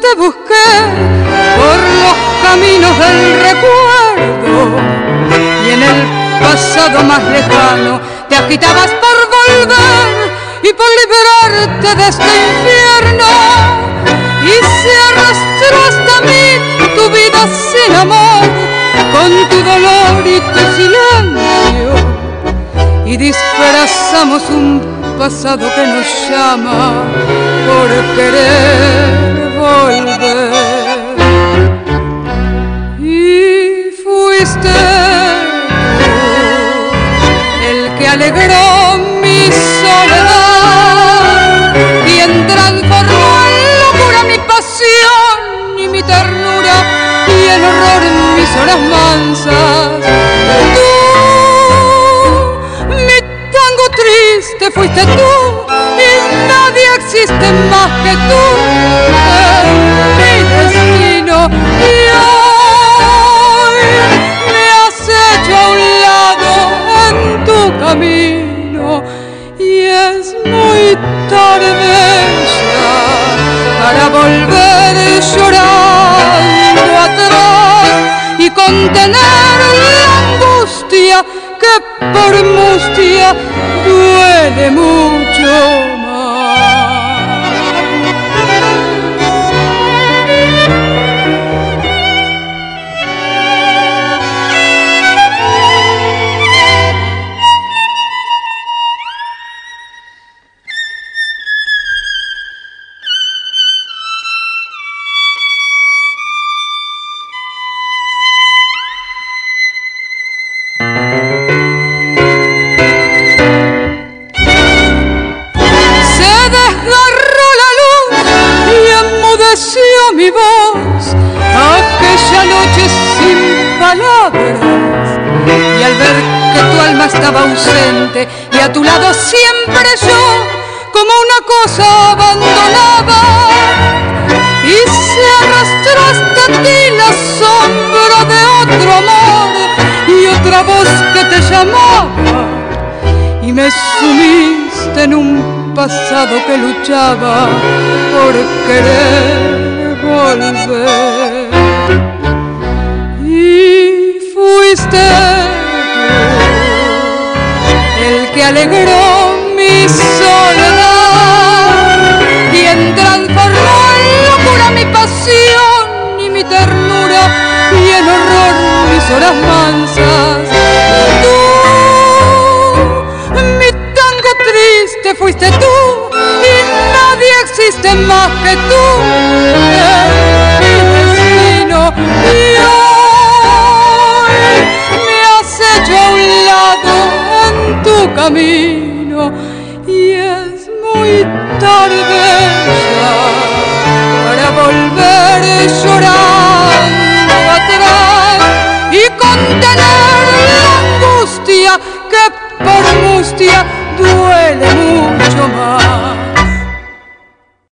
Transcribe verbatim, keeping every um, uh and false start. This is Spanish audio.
te busqué por los caminos del recuerdo y en el pasado más lejano te agitabas por volver y por liberarte de este infierno. Y se arrastró hasta mí tu vida sin amor, con tu dolor y tu silencio, y disfrazamos un pasado que nos llama por querer volver. Y fuiste tú el que alegró mi soledad, quien transformó en locura mi pasión y mi ternura y el horror en mis horas mansas. Tú, mi tango triste, fuiste tú y nadie existe más que tú en mi destino. Y hoy me has hecho a un lado en tu camino y es muy tarde ya para volver llorando atrás y contener la angustia que por mustia duele mucho más. Mi voz aquella noche sin palabras, y al ver que tu alma estaba ausente y a tu lado siempre yo como una cosa abandonada, y se arrastró hasta ti la sombra de otro amor y otra voz que te llamaba, y me sumiste en un pasado que luchaba por querer volver. Y fuiste tú el que alegró mi soledad, quien transformó en locura mi pasión y mi ternura y en horror mis horas mansas. Tú, mi tango triste, fuiste tú y nadie existe más que tú en mi destino. Y hoy me has hecho a un lado en tu camino y es muy tarde ya para volver llorando atrás y contener la angustia que por mustia duele mucho.